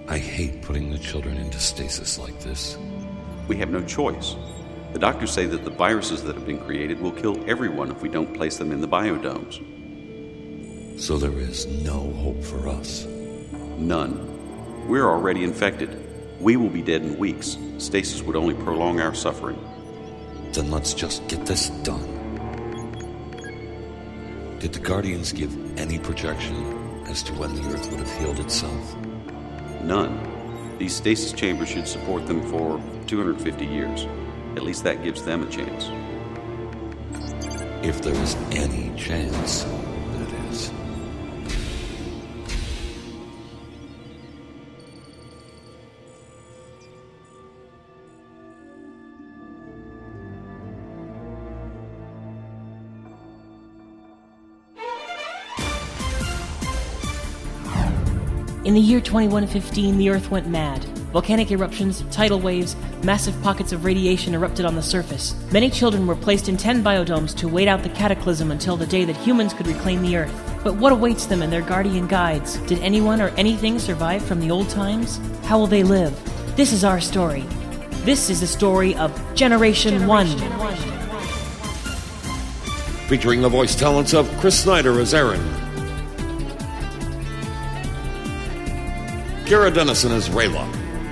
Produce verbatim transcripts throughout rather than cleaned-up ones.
I hate putting the children into stasis like this. We have no choice. The doctors say that the viruses that have been created will kill everyone if we don't place them in the biodomes. So there is no hope for us? None. We're already infected. We will be dead in weeks. Stasis would only prolong our suffering. Then let's just get this done. Did the Guardians give any projection as to when the Earth would have healed itself? None. These stasis chambers should support them for two hundred fifty years. At least that gives them a chance. If there is any chance, that is. In the year twenty-one fifteen, the Earth went mad. Volcanic eruptions, tidal waves, massive pockets of radiation erupted on the surface. Many children were placed in ten biodomes to wait out the cataclysm until the day that humans could reclaim the Earth. But what awaits them and their guardian guides? Did anyone or anything survive from the old times? How will they live? This is our story. This is the story of Generation, Generation One. Generation. Featuring the voice talents of Chris Snyder as Aaron, Kira Dennison as Rayla,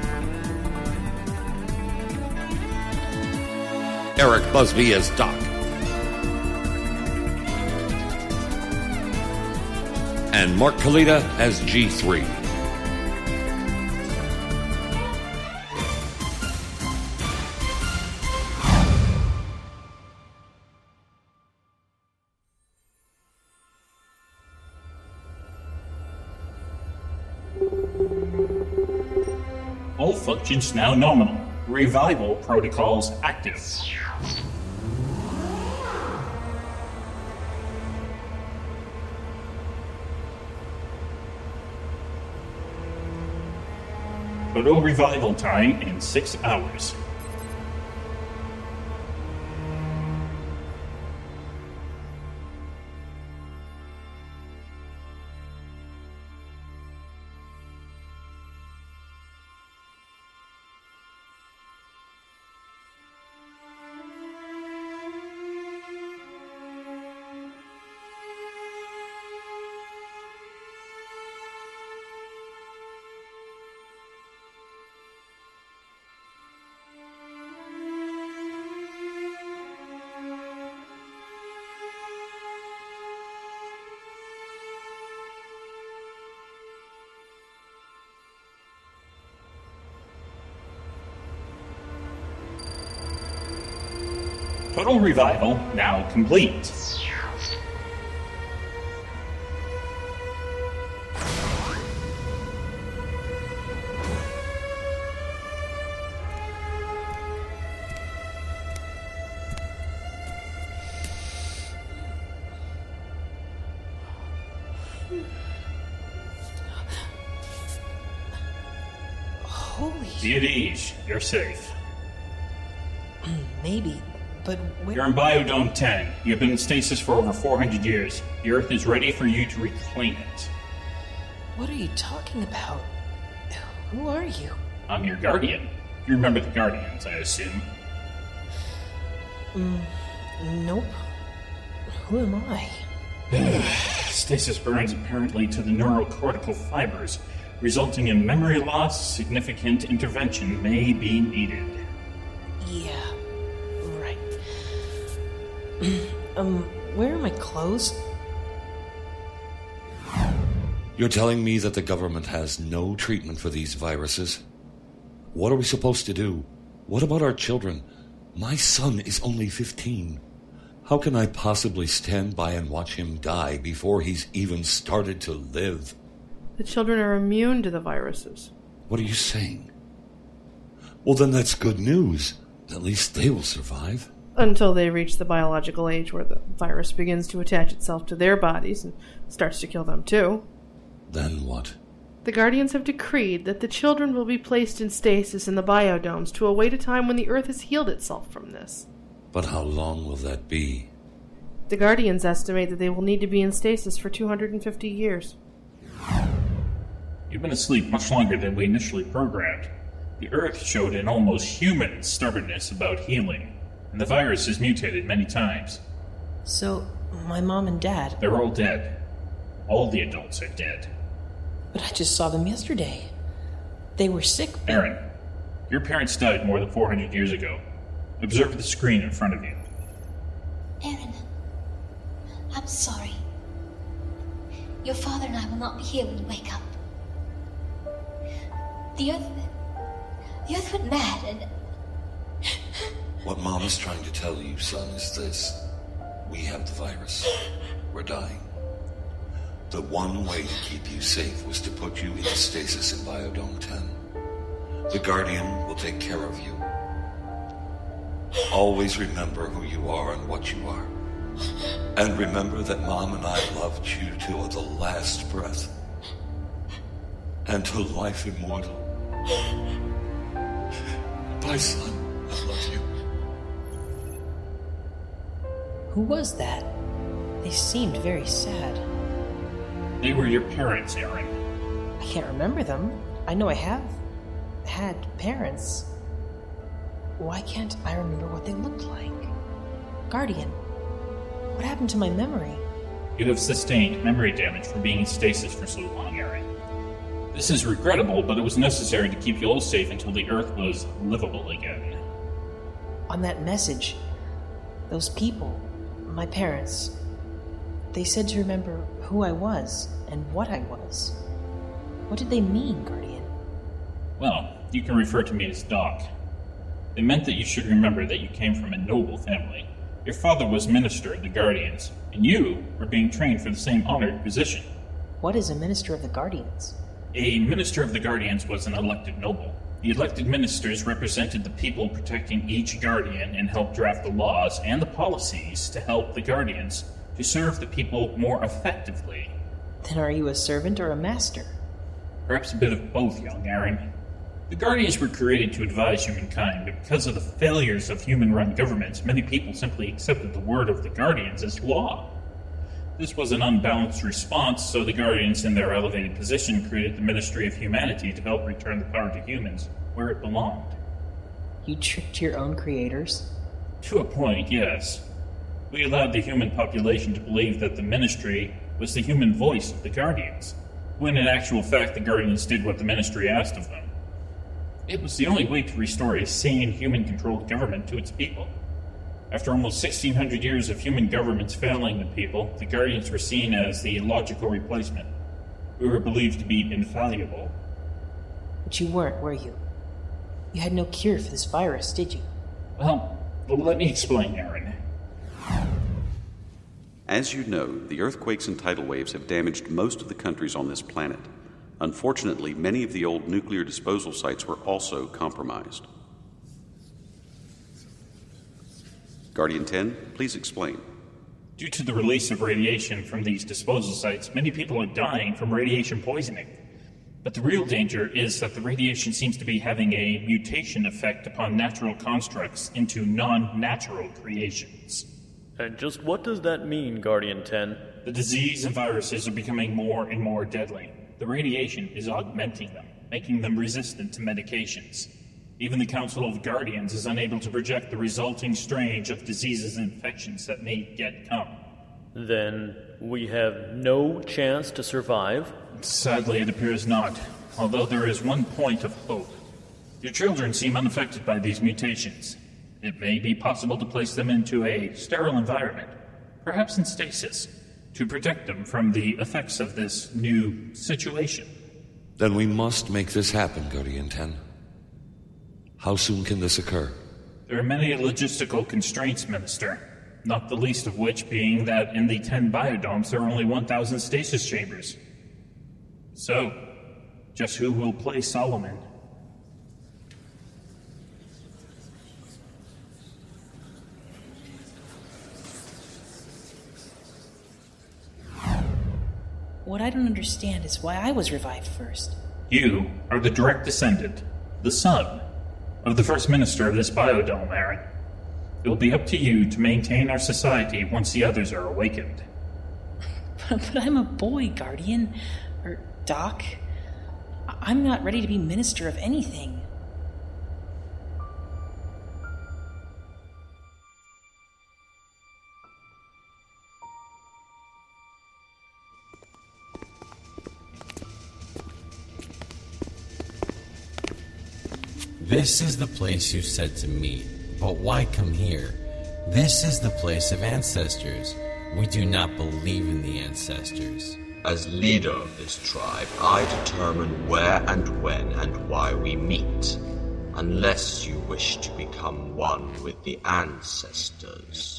Eric Busby as Doc, and Mark Kalita as G three. All functions now nominal. Revival protocols active. Total revival time in six hours. Total revival now complete. Holy... Be at ease. You're safe. Maybe. But where... You're in Biodome ten. You've been in stasis for over four hundred years. The Earth is ready for you to reclaim it. What are you talking about? Who are you? I'm your guardian. You remember the Guardians, I assume. Mm, nope. Who am I? Stasis burns apparently to the neurocortical fibers, resulting in memory loss. Significant intervention may be needed. Yeah. um, where are my clothes? You're telling me that the government has no treatment for these viruses? What are we supposed to do? What about our children? My son is only fifteen. How can I possibly stand by and watch him die before he's even started to live? The children are immune to the viruses. What are you saying? Well, then that's good news. At least they will survive. Until they reach the biological age where the virus begins to attach itself to their bodies and starts to kill them too. Then what? The Guardians have decreed that the children will be placed in stasis in the biodomes to await a time when the Earth has healed itself from this. But how long will that be? The Guardians estimate that they will need to be in stasis for two hundred fifty years. You've been asleep much longer than we initially programmed. The Earth showed an almost human stubbornness about healing, and the virus has mutated many times. So, my mom and dad... They're all dead. All the adults are dead. But I just saw them yesterday. They were sick. But... Aaron, your parents died more than four hundred years ago. Observe the screen in front of you. Aaron, I'm sorry. Your father and I will not be here when you wake up. The Earth... The Earth went mad and... What Mom is trying to tell you, son, is this. We have the virus. We're dying. The one way to keep you safe was to put you into stasis in Biodome ten. The Guardian will take care of you. Always remember who you are and what you are. And remember that Mom and I loved you to the last breath. And to life immortal. Bye, son. I love you. Who was that? They seemed very sad. They were your parents, Aaron. I can't remember them. I know I have had parents. Why can't I remember what they looked like? Guardian, what happened to my memory? You have sustained memory damage from being in stasis for so long, Aaron. This is regrettable, but it was necessary to keep you all safe until the Earth was livable again. On that message, those people, my parents, they said to remember who I was and what I was. What did they mean, Guardian? Well, you can refer to me as Doc. They meant that you should remember that you came from a noble family. Your father was Minister of the Guardians, and you were being trained for the same honored position. What is a Minister of the Guardians? A Minister of the Guardians was an elected noble. The elected ministers represented the people protecting each Guardian and helped draft the laws and the policies to help the Guardians to serve the people more effectively. Then are you a servant or a master? Perhaps a bit of both, young Aaron. The Guardians were created to advise humankind, but because of the failures of human-run governments, many people simply accepted the word of the Guardians as law. This was an unbalanced response, so the Guardians in their elevated position created the Ministry of Humanity to help return the power to humans, where it belonged. You tricked your own creators? To a point, yes. We allowed the human population to believe that the Ministry was the human voice of the Guardians, when in actual fact the Guardians did what the Ministry asked of them. It was the only way to restore a sane human-controlled government to its people. After almost sixteen hundred years of human governments failing the people, the Guardians were seen as the logical replacement. We were believed to be infallible. But you weren't, were you? You had no cure for this virus, did you? Well, let me explain, Aaron. As you know, the earthquakes and tidal waves have damaged most of the countries on this planet. Unfortunately, many of the old nuclear disposal sites were also compromised. Guardian ten, please explain. Due to the release of radiation from these disposal sites, many people are dying from radiation poisoning. But the real danger is that the radiation seems to be having a mutation effect upon natural constructs into non-natural creations. And just what does that mean, Guardian ten? The disease and viruses are becoming more and more deadly. The radiation is augmenting them, making them resistant to medications. Even the Council of Guardians is unable to project the resulting strain of diseases and infections that may yet come. Then we have no chance to survive? Sadly, it appears not, although there is one point of hope. Your children seem unaffected by these mutations. It may be possible to place them into a sterile environment, perhaps in stasis, to protect them from the effects of this new situation. Then we must make this happen, Guardian ten. How soon can this occur? There are many logistical constraints, Minister, not the least of which being that in the ten biodomes there are only one thousand stasis chambers. So, just who will play Solomon? What I don't understand is why I was revived first. You are the direct descendant, the son, of the first minister of this biodome, Aaron. It will be up to you to maintain our society once the others are awakened. But I'm a boy, Guardian. Or Doc. I- I'm not ready to be minister of anything. This is the place you said to meet, but why come here? This is the place of ancestors. We do not believe in the ancestors. As leader of this tribe, I determine where and when and why we meet, unless you wish to become one with the ancestors.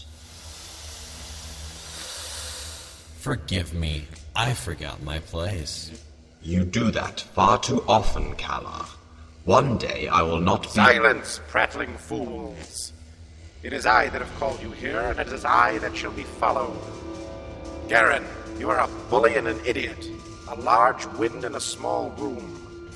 Forgive me, I forgot my place. You do that far too often, Kalar. One day I will not be... Silence, prattling fools! It is I that have called you here, and it is I that shall be followed. Garen, you are a bully and an idiot. A large wind in a small room.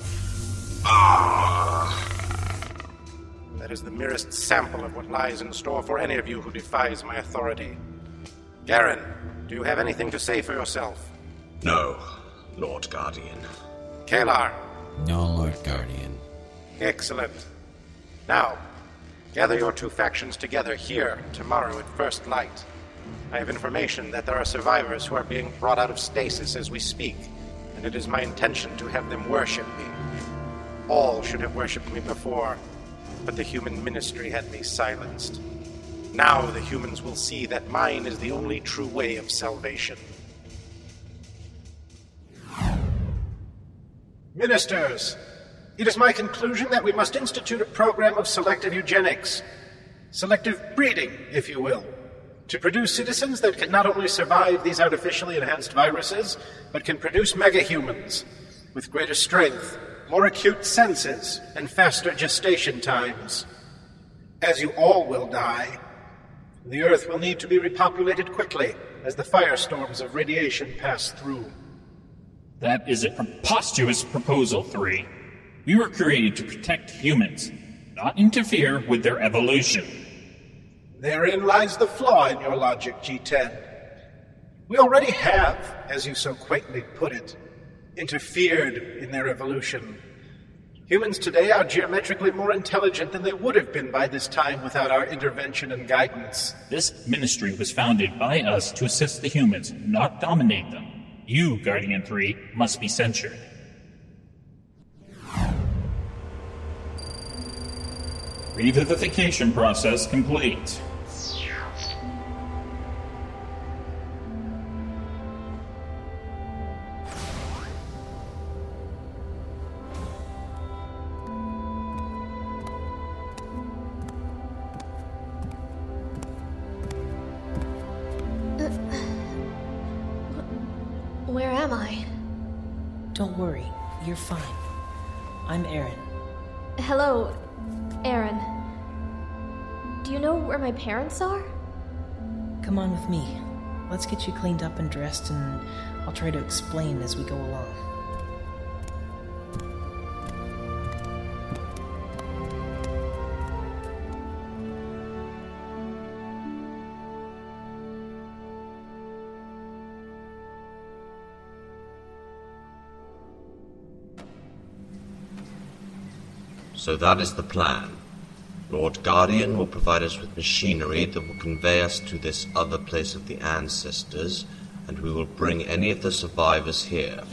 Ah! That is the merest sample of what lies in store for any of you who defies my authority. Garen, do you have anything to say for yourself? No, Lord Guardian. Kalar? No, Lord Guardian. Excellent. Now, gather your two factions together here tomorrow at first light. I have information that there are survivors who are being brought out of stasis as we speak, and it is my intention to have them worship me. All should have worshipped me before, but the human ministry had me silenced. Now the humans will see that mine is the only true way of salvation. Ministers! It is my conclusion that we must institute a program of selective eugenics. Selective breeding, if you will. To produce citizens that can not only survive these artificially enhanced viruses, but can produce megahumans with greater strength, more acute senses, and faster gestation times. As you all will die, the Earth will need to be repopulated quickly as the firestorms of radiation pass through. That is a preposterous proposal, Three. We were created to protect humans, not interfere with their evolution. Therein lies the flaw in your logic, G ten. We already have, as you so quaintly put it, interfered in their evolution. Humans today are geometrically more intelligent than they would have been by this time without our intervention and guidance. This ministry was founded by us to assist the humans, not dominate them. You, Guardian Three, must be censured. Revivification process complete. Where am I? Don't worry, you're fine. I'm Aaron. Hello, Aaron. Do you know where my parents are? Come on with me. Let's get you cleaned up and dressed, and I'll try to explain as we go along. So that is the plan. Lord Guardian will provide us with machinery that will convey us to this other place of the ancestors, and we will bring any of the survivors here.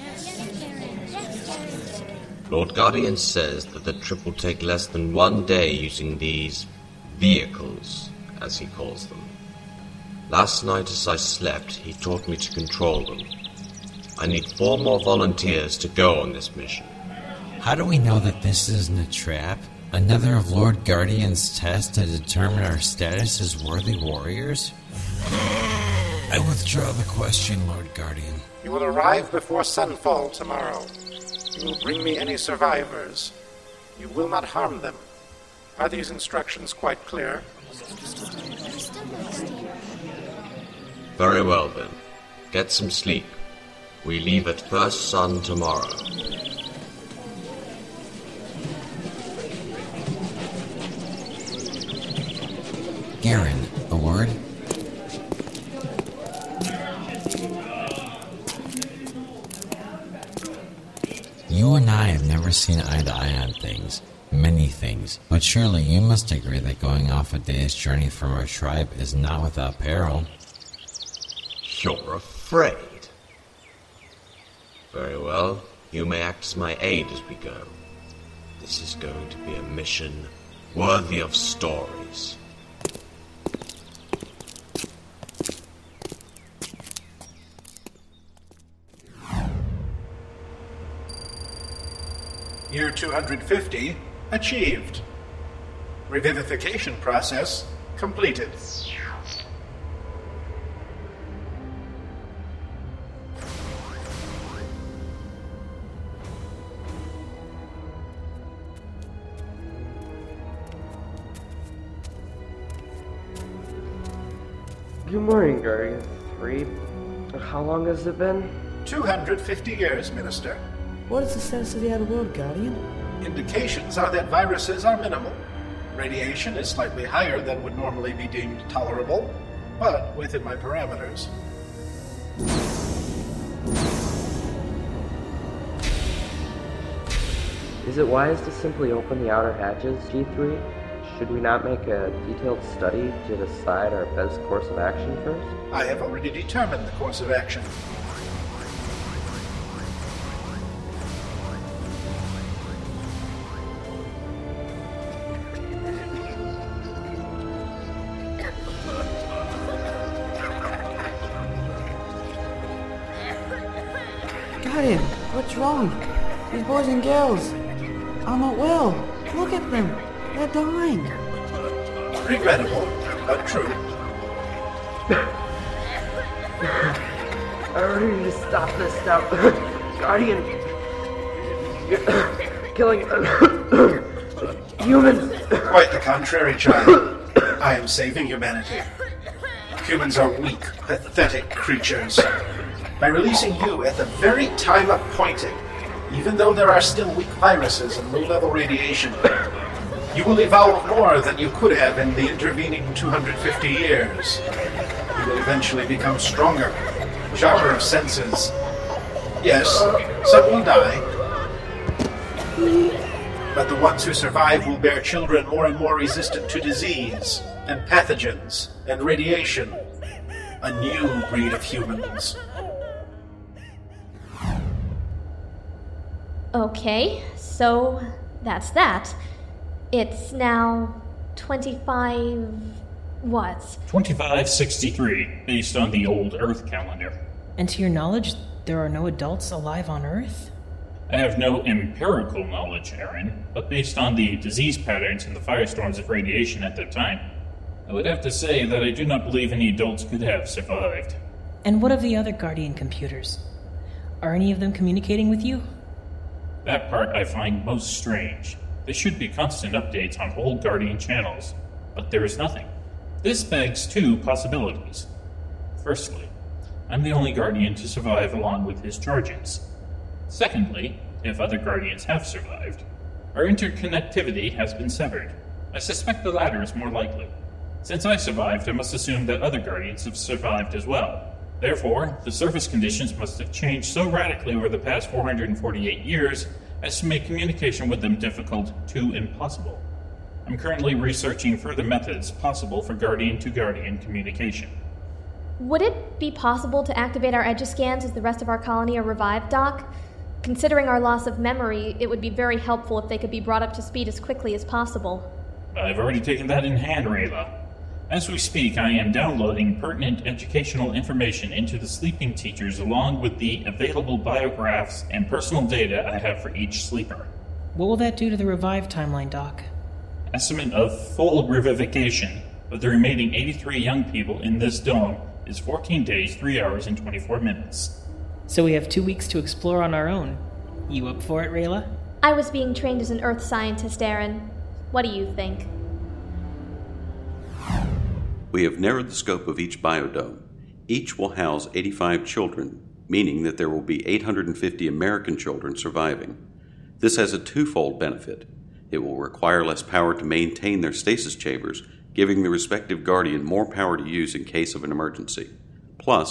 Lord Guardian says that the trip will take less than one day using these vehicles, as he calls them. Last night as I slept, he taught me to control them. I need four more volunteers to go on this mission. How do we know that this isn't a trap? Another of Lord Guardian's tests to determine our status as worthy warriors? I withdraw the question, Lord Guardian. You will arrive before sunfall tomorrow. You will bring me any survivors. You will not harm them. Are these instructions quite clear? Very well, then. Get some sleep. We leave at first sun tomorrow. Garen, a word? You and I have never seen eye to eye on things. Many things. But surely you must agree that going off a day's journey from our tribe is not without peril. You're afraid. Very well. You may act as my aide as we go. This is going to be a mission worthy of stories. Year two hundred fifty achieved. Revivification process completed. Good morning, Guardian three. How long has it been? two hundred fifty years, Minister. What is the status of the outer world, Guardian? Indications are that viruses are minimal. Radiation is slightly higher than would normally be deemed tolerable, but within my parameters. Is it wise to simply open the outer hatches, G three? Should we not make a detailed study to decide our best course of action first? I have already determined the course of action. Guardian, what's wrong? These boys and girls are not well. Look at them. They're dying. Regrettable, but true. I need to stop this stuff. Guardian, you're killing humans. Quite the contrary, child. I am saving humanity. Humans are weak, pathetic creatures. By releasing you at the very time appointed, even though there are still weak viruses and low-level radiation, you will evolve more than you could have in the intervening two hundred fifty years. You will eventually become stronger, sharper of senses. Yes, some will die, but the ones who survive will bear children more and more resistant to disease, and pathogens, and radiation. A new breed of humans. Okay, so that's that. It's now twenty-five... what? twenty-five sixty-three, based on the old Earth calendar. And to your knowledge, there are no adults alive on Earth? I have no empirical knowledge, Aaron, but based on the disease patterns and the firestorms of radiation at that time, I would have to say that I do not believe any adults could have survived. And what of the other Guardian computers? Are any of them communicating with you? That part I find most strange. There should be constant updates on all Guardian channels, but there is nothing. This begs two possibilities. Firstly, I'm the only Guardian to survive along with his charges. Secondly, if other Guardians have survived, our interconnectivity has been severed. I suspect the latter is more likely. Since I survived, I must assume that other Guardians have survived as well. Therefore, the surface conditions must have changed so radically over the past four hundred forty-eight years as to make communication with them difficult to impossible. I'm currently researching further methods possible for Guardian-to-Guardian communication. Would it be possible to activate our Edge-scans as the rest of our colony are revived, Doc? Considering our loss of memory, it would be very helpful if they could be brought up to speed as quickly as possible. I've already taken that in hand, Rayla. As we speak, I am downloading pertinent educational information into the sleeping teachers along with the available biographs and personal data I have for each sleeper. What will that do to the revive timeline, Doc? Estimate of full revivification of the remaining eighty-three young people in this dome is fourteen days, three hours, and twenty-four minutes. So we have two weeks to explore on our own. You up for it, Rayla? I was being trained as an Earth scientist, Aaron. What do you think? We have narrowed the scope of each biodome. Each will house eighty-five children, meaning that there will be eight hundred fifty American children surviving. This has a twofold benefit. It will require less power to maintain their stasis chambers, giving the respective Guardian more power to use in case of an emergency. Plus,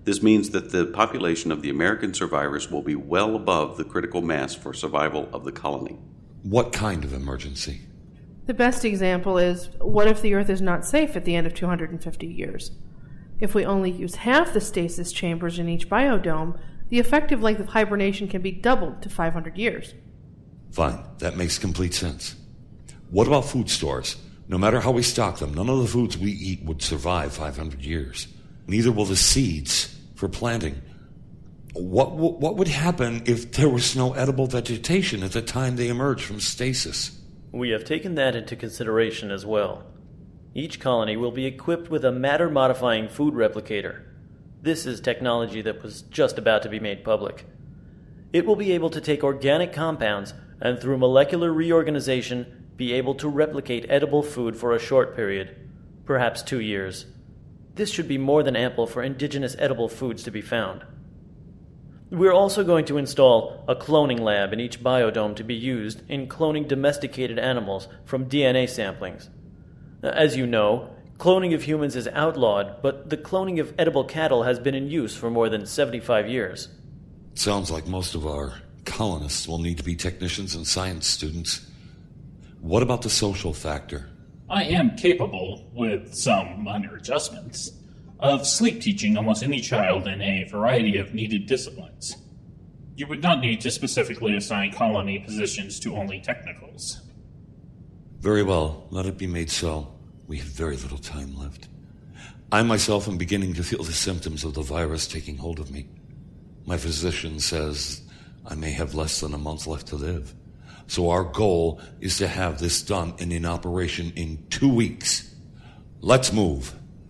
This means that the population of the American survivors will be well above the critical mass for survival of the colony. What kind of emergency? The best example is, what if the Earth is not safe at the end of two hundred fifty years? If we only use half the stasis chambers in each biodome, the effective length of hibernation can be doubled to five hundred years. Fine, that makes complete sense. What about food stores? No matter how we stock them, none of the foods we eat would survive five hundred years. Neither will the seeds for planting. What, w- what would happen if there was no edible vegetation at the time they emerged from stasis? We have taken that into consideration as well. Each colony will be equipped with a matter-modifying food replicator. This is technology that was just about to be made public. It will be able to take organic compounds and through molecular reorganization be able to replicate edible food for a short period, perhaps two years. This should be more than ample for indigenous edible foods to be found. We're also going to install a cloning lab in each biodome to be used in cloning domesticated animals from D N A samplings. As you know, cloning of humans is outlawed, but the cloning of edible cattle has been in use for more than seventy-five years. Sounds like most of our colonists will need to be technicians and science students. What about the social factor? I am capable, with some minor adjustments, of sleep teaching almost any child in a variety of needed disciplines. You would not need to specifically assign colony positions to only technicals. Very well, let it be made so. We have very little time left. I myself am beginning to feel the symptoms of the virus taking hold of me. My physician says I may have less than a month left to live. So our goal is to have this done and in operation in two weeks. Let's move.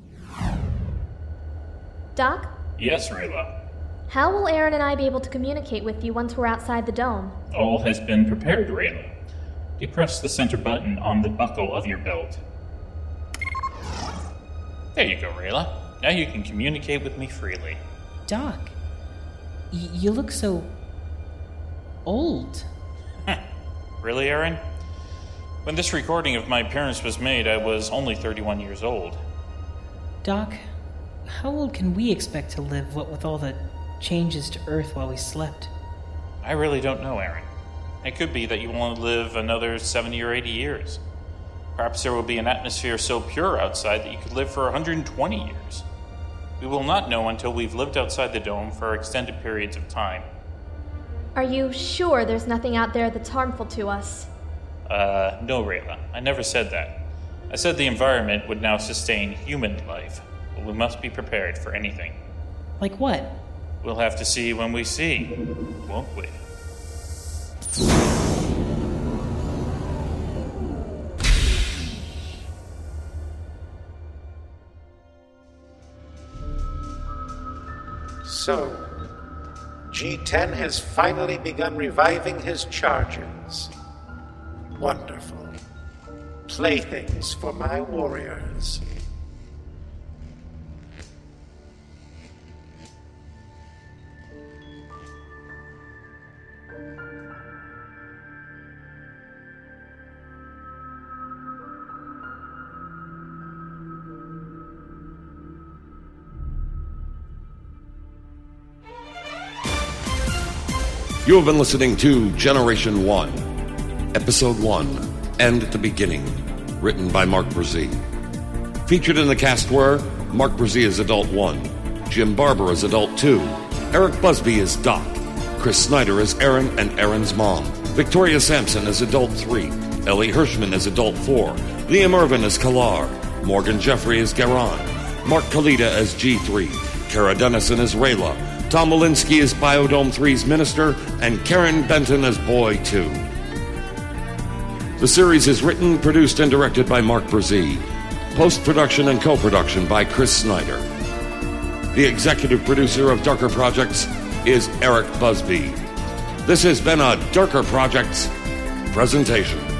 Doc? Yes, Rayla? How will Aaron and I be able to communicate with you once we're outside the dome? All has been prepared, Rayla. Depress the center button on the buckle of your belt. There you go, Rayla. Now you can communicate with me freely. Doc, y- you look so... old. Really, Aaron? When this recording of my appearance was made, I was only thirty-one years old. Doc, how old can we expect to live, what with all the changes to Earth while we slept? I really don't know, Aaron. It could be that you will only live another seventy or eighty years. Perhaps there will be an atmosphere so pure outside that you could live for one hundred twenty years. We will not know until we've lived outside the dome for extended periods of time. Are you sure there's nothing out there that's harmful to us? Uh, no, Rayla. I never said that. I said the environment would now sustain human life, but we must be prepared for anything. Like what? We'll have to see when we see, won't we? So, G ten has finally begun reviving his charges. Wonderful. Playthings for my warriors. You have been listening to Generation one, Episode one, End at the Beginning, written by Mark Brzee. Featured in the cast were Mark Brzee as Adult one, Jim Barber as Adult two, Eric Busby as Doc, Chris Snyder as Aaron and Aaron's mom, Victoria Sampson as Adult three, Ellie Hirschman as Adult four, Liam Irvin as Kalar, Morgan Jeffrey as Garan, Mark Kalita as G three, Kara Dennison as Rayla, Tom Walensky as Biodome three's Minister, and Karen Benton as Boy two. The series is written, produced, and directed by Mark Brzee. Post-production and co-production by Chris Snyder. The executive producer of Darker Projects is Eric Busby. This has been a Darker Projects presentation.